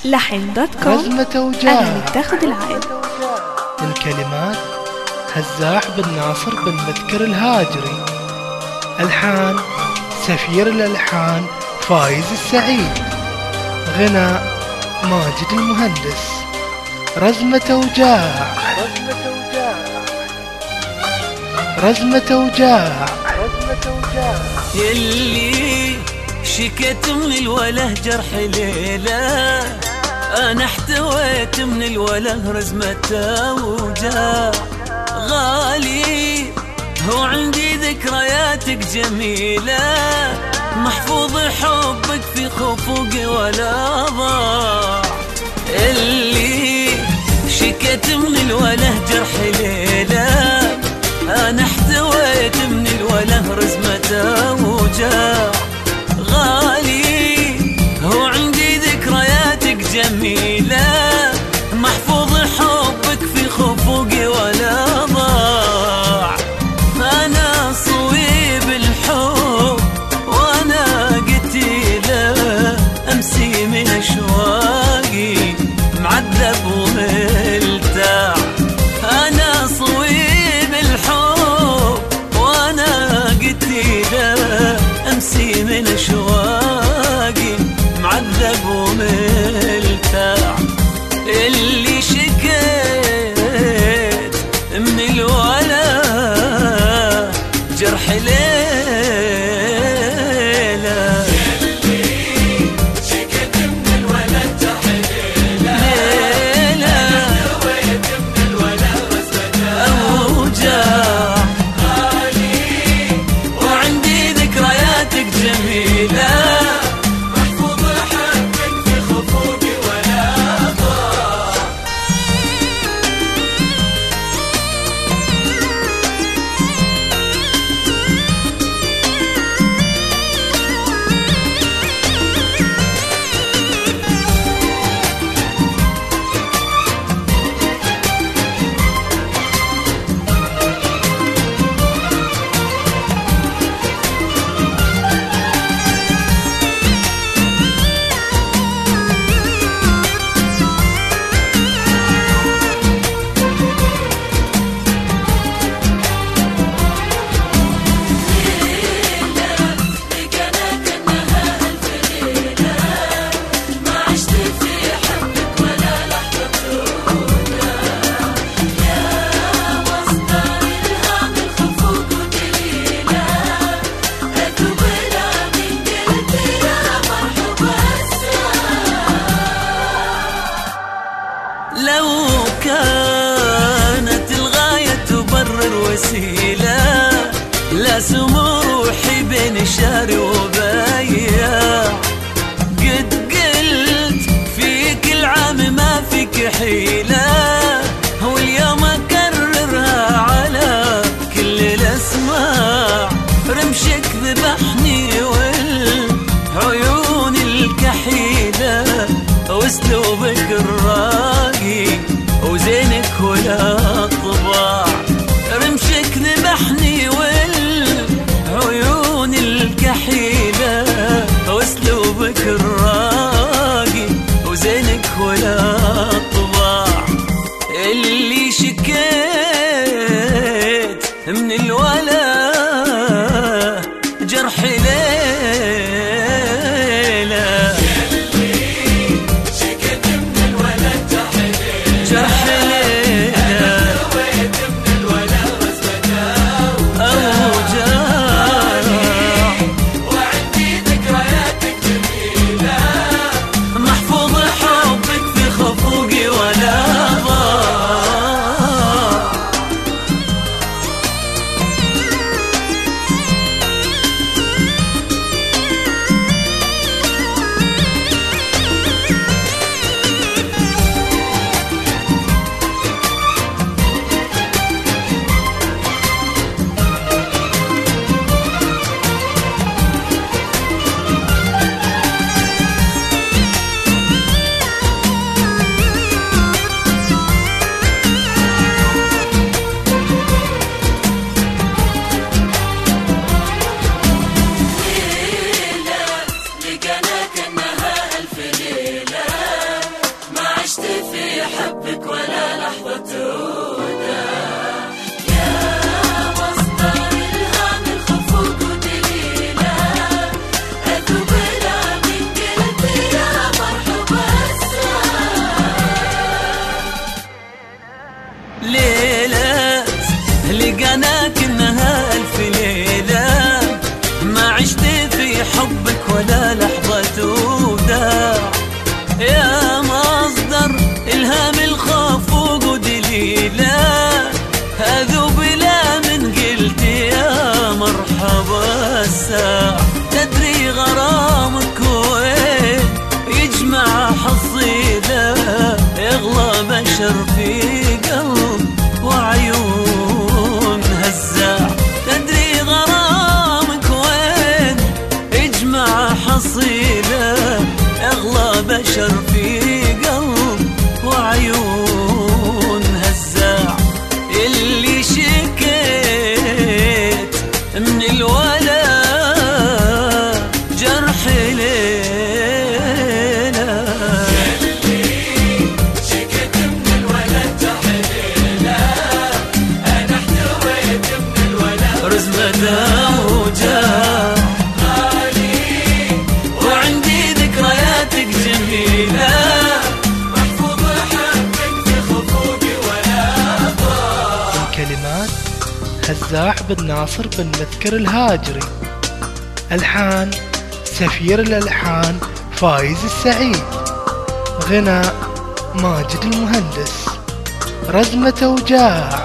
لحن.com. رزمة وجاع. أنا متاخد العائد. الكلمات هزاح بن ناصر بن مذكر الهاجري. ألحان سفير الألحان فايز السعيد. غناء ماجد المهندس. رزمة وجاع. رزمة وجاع. يلي شكيت من الوله جرح ليلة، أنا احتويت من الوله رزمة وجاع. غالي هو عندي ذكرياتك جميلة، محفوظ حبك في خفوقي ولا ضاع. اللي شكيت من الوله جرح ليلة، أنا احتويت من الوله رزمة وجاع. غالي هو عندي ذكرياتك جميلة، محفوظ حبك في خفوقي ولا ضاع. أنا صويب الحب وأنا قتيلة، أمسي من أشواقي معذب وملتاع. أنا صويب الحب وأنا قتيلة، أمسي من أشواقي معذب وملتاع. اللي شكيت من الولا جرح ليلة، اللي شكيت من الولا جرح ليلة، دويت من الولا رزمة وجاع. غالي وعندي ذكرياتك جميلة، محفوظ حبك في خفوقي ولا ضاع. لو كانت الغاية تبرر وسيلة، لا سمو روحي بين الشاري وبياع. قد قلت فيك العام ما فيك حيلة، واليوم أكررها على كل الأسماع. رمشك ذبحني والعيون الكحيلة، واسلوبك الراقي وزينك ولا طباع. رمشك ذبحني والعيون الكحيلة، واسلوبك الراقي وزينك ولا طباع. اللي شكيت من الولا جرح ليلة، جرح ليلة، دويت من الولا رزمة وجاع. وعندي ذكرياتك جميلة، هالساعة تدري غرامك وين يجمع حصيلة يغلى بشر في قلب وعيون هالساعة تدري غرامك وين يجمع حصيلة يغلى بشر في قلب وعيون هالساعة اللي شكيت من الولا جرح ليلة اللي شكيت من الولا جرح ليلة أنا احتويت من الولا رزمة وجاه غالي وعندي ذكرياتك جميلة محفوظ حبك في خفوقي ولا ضاع. كلمات هزاع بن ناصر بن مذكر الهاجري. ألحان سفير الألحان فايز السعيد. غناء ماجد المهندس. رزمة وجاع.